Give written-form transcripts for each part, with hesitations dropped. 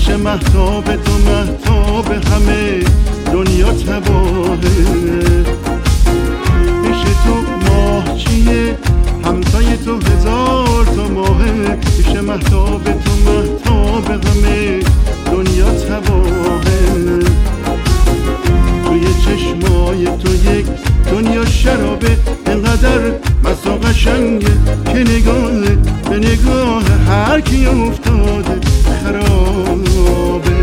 پیش مهتاب تو مهتاب همه دنیا تباهه. پیش تو ماه چیه همتای تو هزار تا ماهه. پیش مهتاب تو مهتاب همه دنیا تباهه. توی چشمای تو یک دنیا شرابه، انقدر مست و قشنگه که نگاه به نگاه هر کی افتاده خرابه.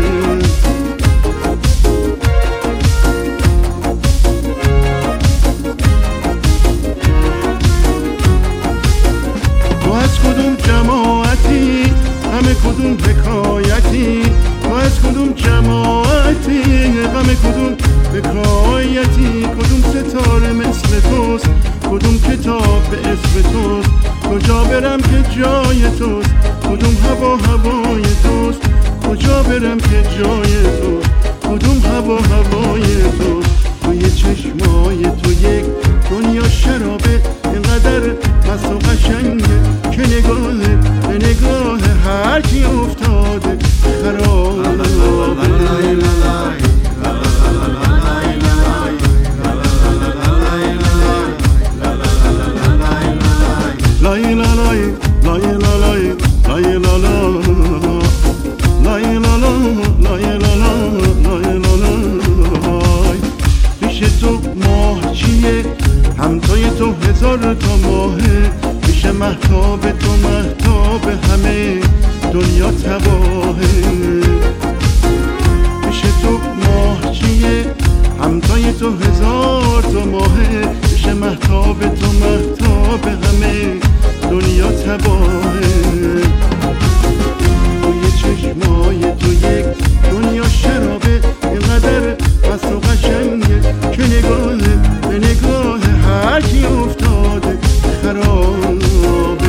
تو از کدوم جماعتی همه کدوم حکایتی؟ تو از کدوم جماعتی غم کدوم حکایتی؟ کدوم ستاره مثل توست، کدوم کتاب به اسم توست؟ کجا برم که جای توست، کدوم هوا هوای توست؟ کجا برم که جای توست، کدوم هوا هوای توست؟ توی چشمای تو یک دنیا شرابه، اینقدر مست و قشنگه که نگاه به نگاه هر کی افتاده خرابه. پیش تو ماه چیه همتای تو هزار تا ماهه. پیش مهتاب تو مهتاب همه دنیا تباهه. پیش تو ماه چیه همتای تو هزار تا ماهه. پیش مهتاب تو مهتاب همه دنیا تباهه. توی چشمای تو یک دنیا شرابه، اینقدر مست و قشنگه که نگاه به نگاه هر کی افتاده خرابه.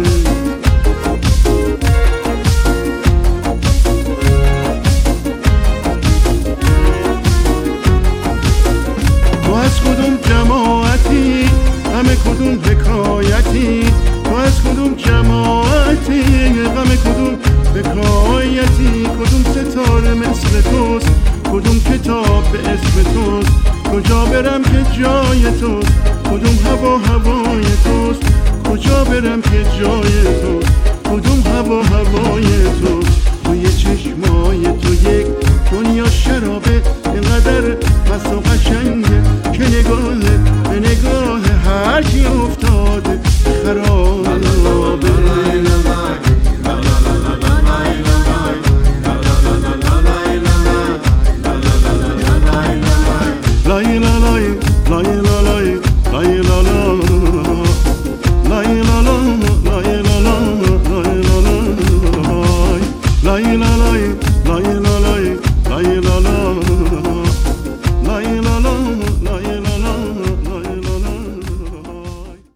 تو از کدوم جماعتی همه کدوم حکایتی؟ تو از کدوم جماعتی غم کدوم حکایتی؟ کدوم ستاره مثل توست، کدوم کتاب به اسم توست؟ کجا برم که جای توست، کدوم هوا هوای توست؟ کجا برم که جای توست، کدوم هوا هوای توست؟ توی چشمای تو یک دنیا شرابه، اینقدر مست و قشنگه که نگاه به نگاه هر کی افتاده